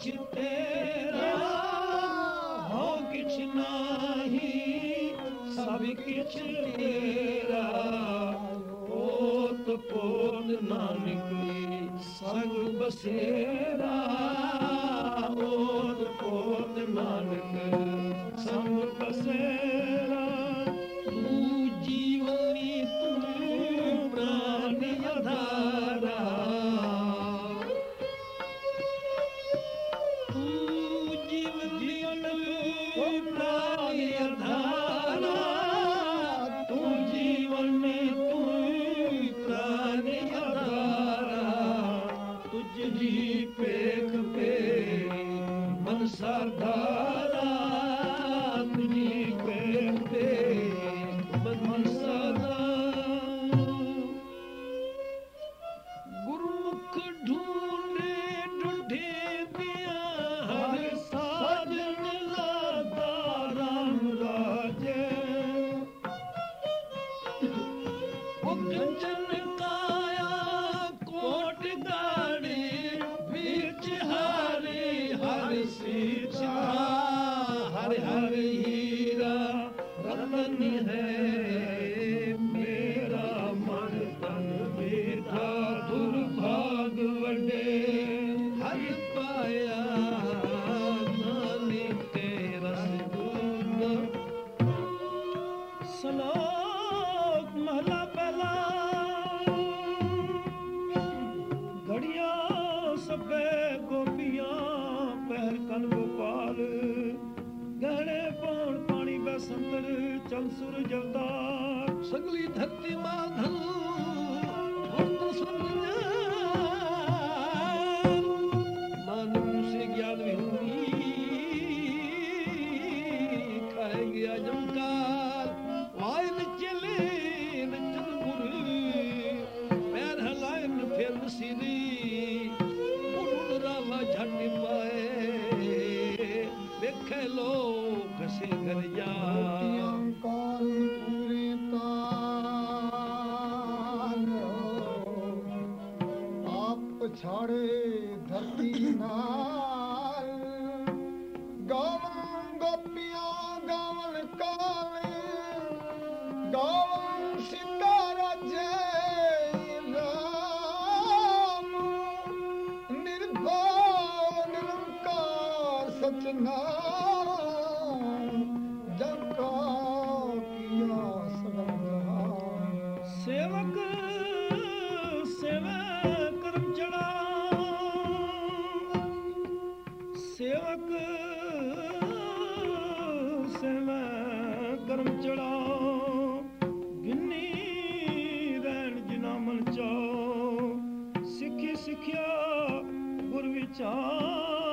किछ तेरा हो किछ नाही सब किछ तेरा पोत पोत नानक संग बसेरा पोत पोत नानक संग बसेरा तू जीवनी तू प्राण आधारा तू जीवनी तू प्राण आधारा तू जीवनी तू प्राण आधारा तुझी पेख पे मन साधारा तुझी पेख पे मन साधारा गुरुमुख ढूंढे ढूंढे दिया हर साजन लादा राम राजे वो कंचन काया कोट गाड़े बीच हरे हर सीता हर हर हीरा रतन है मेरा मन तन बेटा दुर्भाग वडे हर पाया नानक के रस दूध सलोक महला पहला घड़िया सबे गोपियां पहर कन गोपाल गहने पौन पानी बसंतर चल सुर जवदार सगली धरती माधन और तो सुनिया नानक से ज्ञान विहुनी खाएंगे अजमकार वाइन चले नचन गुरु पैर हलाए न फिर नसीरी उड़ रावा झट पाए देखे लोग कसे घर जा पूरी तान आप छाड़े धरती नाल गावन गोपियां गावन कावे गावन सितारा जय राम निर्भय निरंकार सचनारायण जग का किया सगल जहान सेवक सेवा कर्म चढ़ा सेवक सेवा कर्म चढ़ा गिन्नी रैन जिना मन चाओ सिखी सिखिया गुर विचार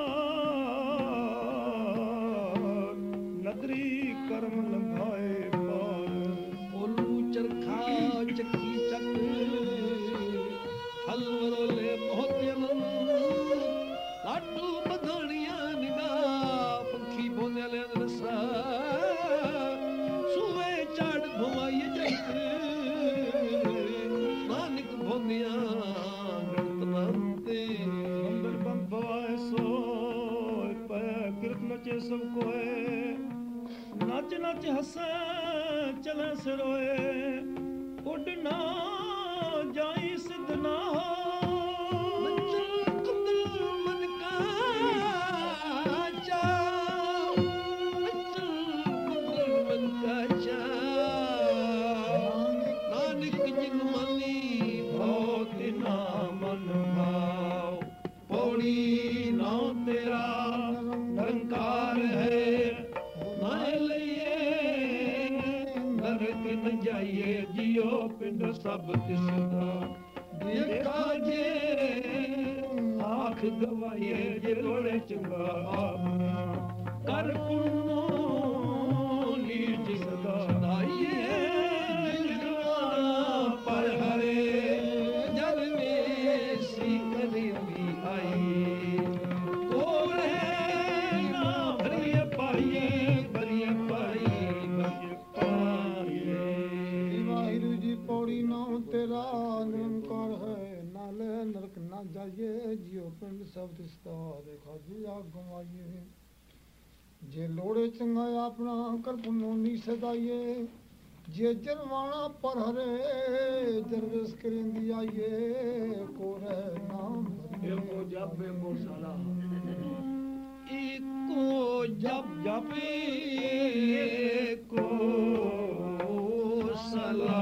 नदरी कर्म लंघाए पार ओलू चरखा चक्की चक्र फल वरोले बहुत आनंद लाडू बधानिया निगाह पंखी बोले ले रसा सुवे चाड़ भुवाई जग नानक भोनिया गणतनाते अंदर बम भवाए सो पे कीर्त नचे सबको है नाच नाच हंसे चले से रोए उड़ना जाई सिद्ध ना हो सब तिसदा देखा जे आँख गवाए जे रोड़े चंगा कर पुन्नो नीच सदा नाइए पर हरे जल में सी करी भी आई कोरे ना भरिए पाइए भरिए पाइए वाहिगुरु जी पौड़ी नाम तेरा निरंकार है नाले नरक ना जाइए जियो पिंड सब रिश्ता देखा जी आग गवाइए जे लोड़े चंगा अपना कर मोनी सदाइए जे जरवाना पर हरे जरवेस करेंदी आइए को रह नाम एको जप एको सला एको जप एको सला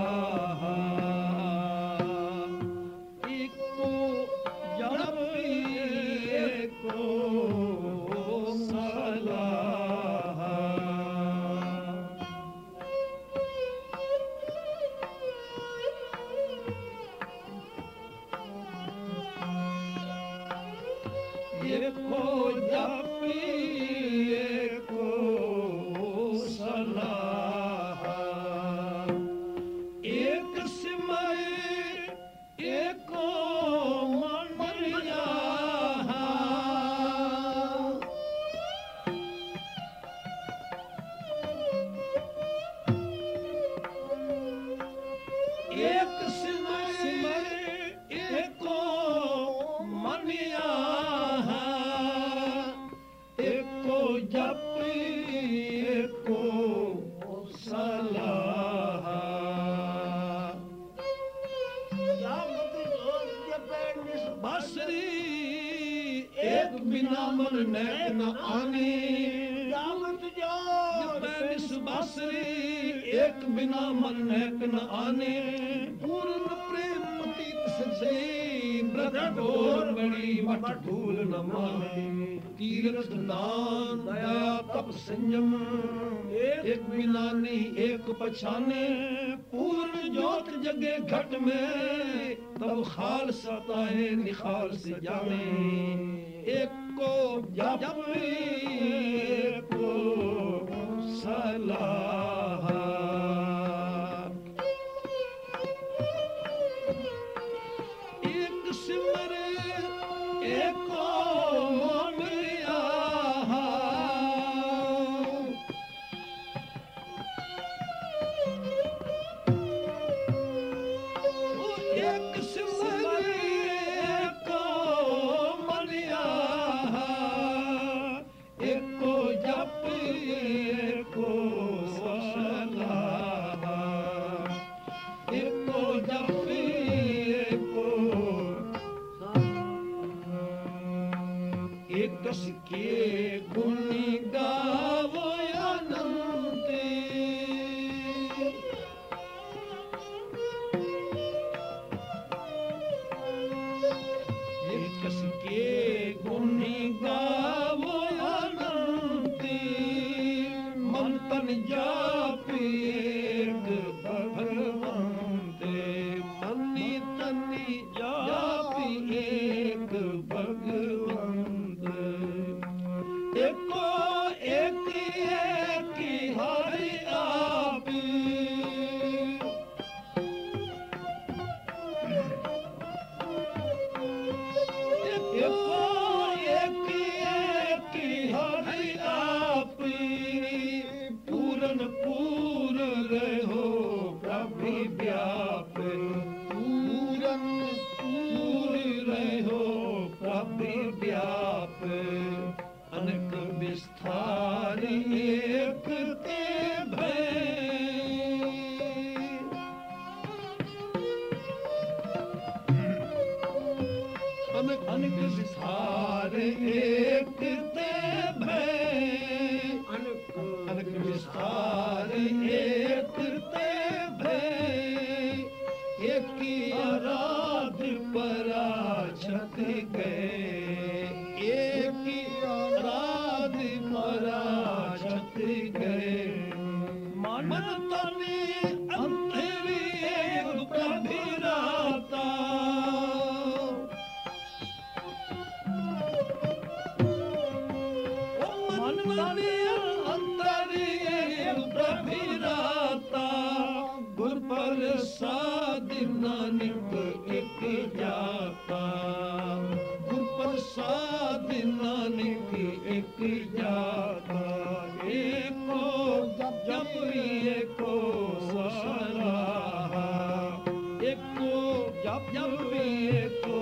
बिना मन नेक न आने पूर्ण प्रेम पतित सच्चे व्रत और बड़ी मठ धूल न माने तीर्थ दान दया तप संयम एक बिना नहीं एक पछाने पूर्ण ज्योत जगे घट में तब खाल सता है निखाल से जाने एक को जप एक को सलाह जपे को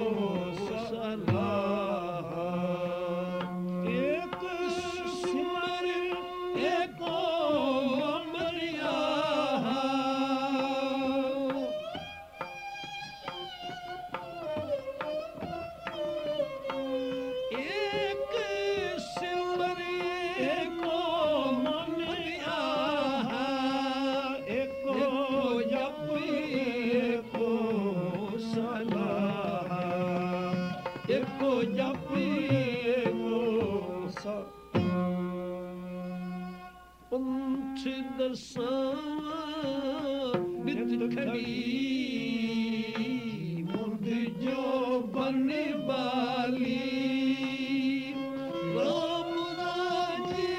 सलाह एक सिमर एको मरिया एक सिमर एको मरिया एको जपे को सलाह एको जपे को पंथ दसां बित खड़ी मुंड जो बन बाली राम राजे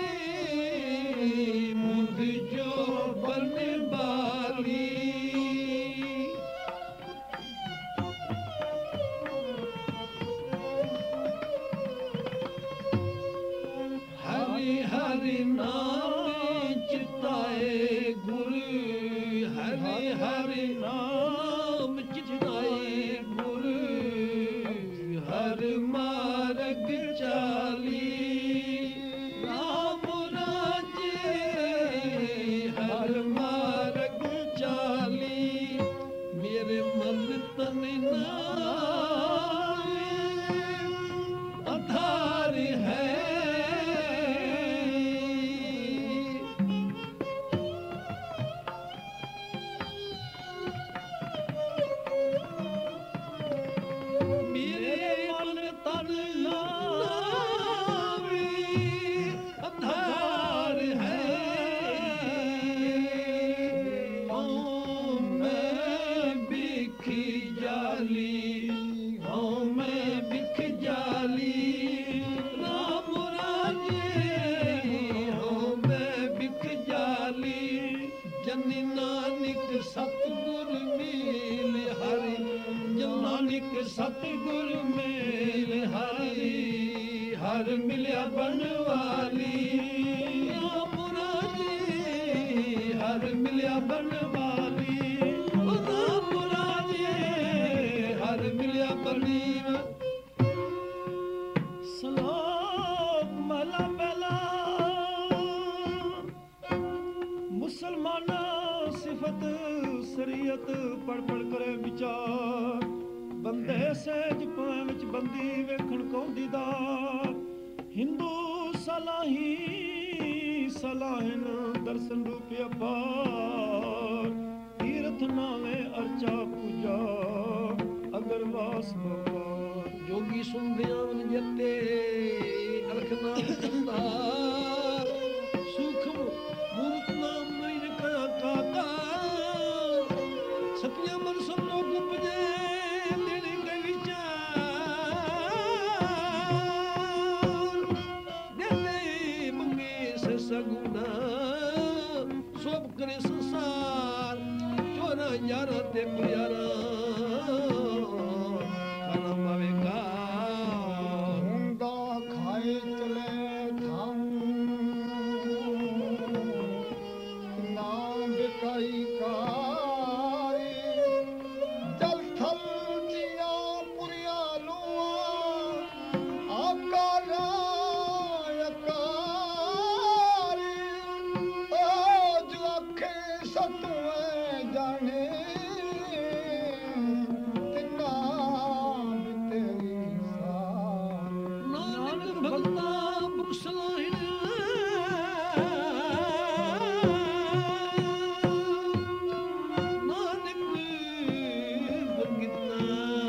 मुंड जो बन बाली हरि हरि नाम चिताए गुरु हरि हरि नाम चिताए गुरु हर मार्ग चाली राम राजे हर मार्ग चाली मेरे मन तन नावे आधार है मेरे मन तन नावे आधार है मैं बिख जाली मैं बिख जाली राम राजे मैं बिख जाली जन नानक सतगुर मिल हरि जन नानक सतगुर मिल हरि हर मिलिया बनवाली राम राजे हर मिलिया बनवाली राम राजे हर मिलिया बनी सलाम मला बेला मुसलमाना सिफत शरीयत पढ़ पढ़ करे विचार बंदे सहज पाए विच बंदी वेखण कौंदी दा हिंदू सलाही सलाहन दर्शन रूप अपार तीर्थ नावे अर्चा पूजा अगरवास बपार जोगी सुनदियां वन जते अलखना कंदार सूखम मूर्त नाम नहीं कया काका सतिया मन सब लोग उपजे लेने के विचार देने मंगे से सगुना सब करे संसार चोरा यारा ते प्यारा खाना पावेगा हुंदा खाए चले थाऊं नाम बिकाई कारी जल थल जिया पुरिया लुआ आकारा यकारी ओ जुआखे सतुए जाने तिन्ना तेरी सार नानक भगता बुसलाहिन नानक भगता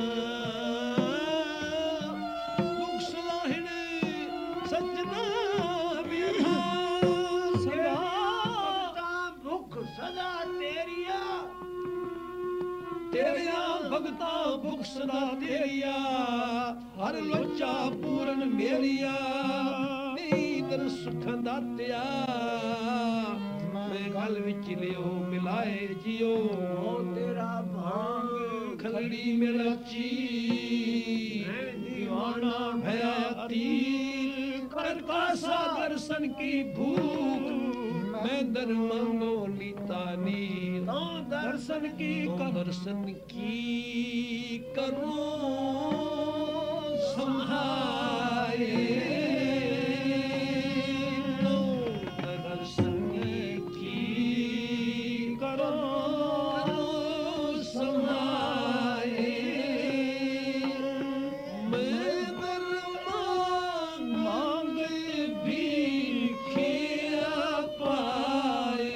बुसलाहिन सजना बिधा सदा भुख सदा तेरिया तेरिया भगता भुख सदा तेरिया हर लोचा पूरन मेरिया नींदर सुख दातिया मैं गल विच लियो मिलाए जियो तेरा भांग खलड़ी मेरा ची दीवाना भया तीर कर कासा दर्शन की भूख मैं दर मांगो नीता नीर दर्शन की दर्शन की करो समाए तो दर्शन की करो समाए मैं दर मांग भिखिया पाए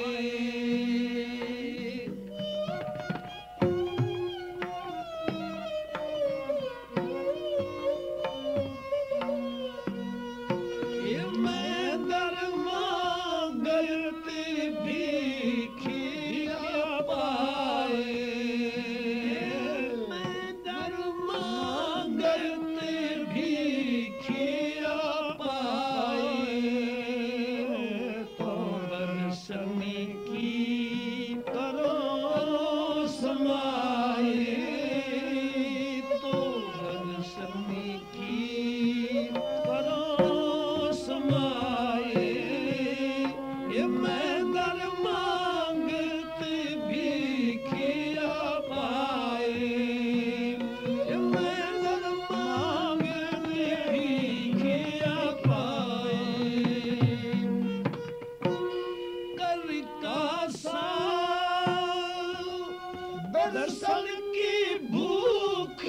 दर्शन की भूख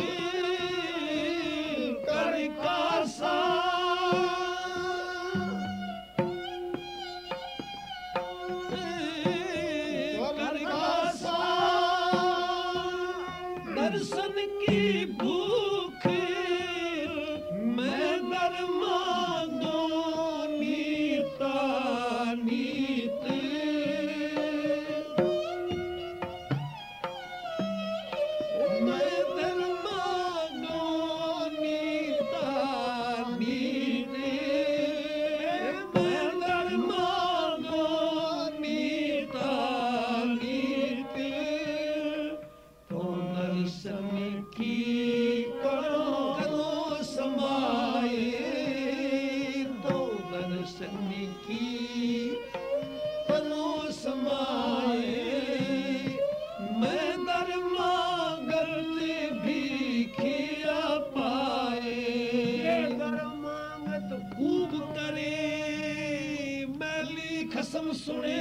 कर कासा दर्शन की भूख मैं दर मांगो नीता नीत मैं दर मांगो नीता नीत मैं दर मांगो नीता नीत तो दर्शन की करो समाए तो दर्शन की करो समाए मैं दर मांगत भिखिया पाए दर मांगत खूब करे मैली खसम सुने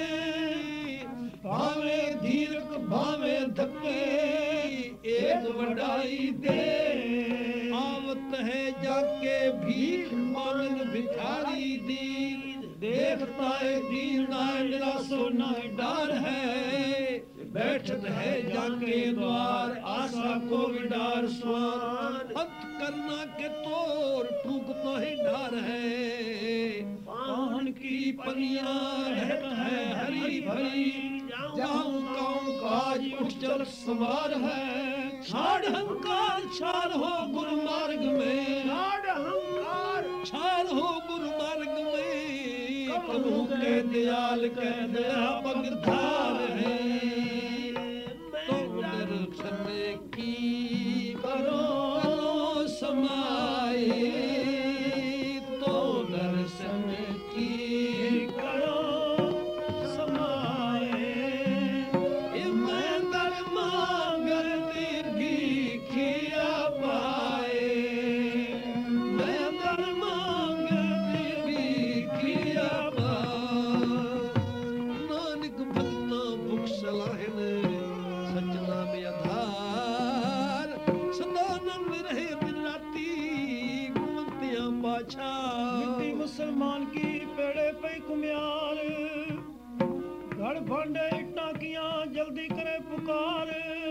भावे धीरक भावे धक्के एक वडाई दे आवत है जाके भीख मांगन भिखारी दीन देखता है दीन नाय निराशो नाय डर है बैठत है जाके द्वार आशा को विडार स्वान अंत करना के तोर टूकता ही डर है पान की पनिया रहत है हरी भरी जाऊं काऊं काज उठ चल सवार है छाड़ हंकार छाड़ हो गुरु मार्ग में छाड़ हंकार छाड़ हो गुरु मार्ग में प्रभु के दयाल के दया पगधार है तो दर्शन की करो समाए तो दर्शन की करो समाए मैं दर मांगत भिखिया पाए मैं दर मांगत भिखिया पाए नानक भगता भुख सलाहन सजना में आधार सदानंद रहे दिन राती घूमतियां पाछा मिट्टी मुसलमान की पेड़े पे कुम्यार घर भांडे इट्टा किया जल्दी करे पुकार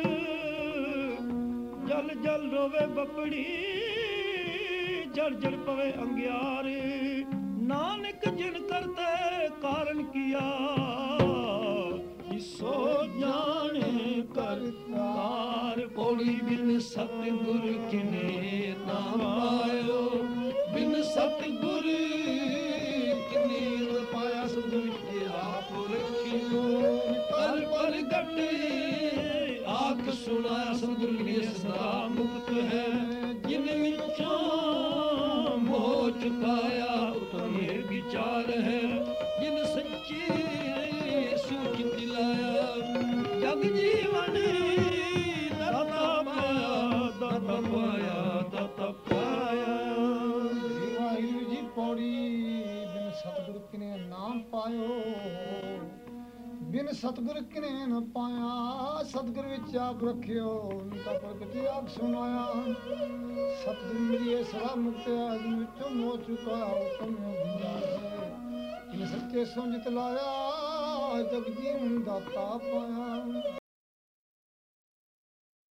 जल जल रोवे बपड़ी जड़ जड़ पवे अंग्यार नानक जिन करते कारण किया सो जाने करतार पौड़ी बिन सतगुर किने नाम आयो बिन सतगुर किने पाया सुध विद्या आप रखियो पल पल गटे आख सुनाया सतगुर ने सदा मुक्त है जिन विचों मोह चुकाया ये विचार है जिन सच्चे सूच दिलाया जग ਮੋੜੀ ਬਿਨ ਸਤਿਗੁਰ ਕਿਨੇ ਨਾਮ ਪਾਇਓ ਬਿਨ ਸਤਿਗੁਰ ਕਿਨੇ ਨ ਪਾਇਆ ਸਤਿਗੁਰ ਵਿੱਚ ਆਪ ਰੱਖਿਓ ਨਿਕਾ ਪ੍ਰਗਟੀ ਆਪ ਸੁਨਾਇਆ ਸਤਿਗੁਰ ਮਿਲਿਏ ਸਦਾ ਮੁਕਤਿਆ ਜਿਨ ਵਿੱਚੋਂ ਮੋਹ ਚੁਕਾ ਹੁਕਮ ਗੁੰਜਾਇ ਜਿਨ ਸੱਚੇ ਸਮਝਿਤ ਲਾਇਆ ਜਗ ਜੀਵਨ ਦਾਤਾ ਪਾਇਆ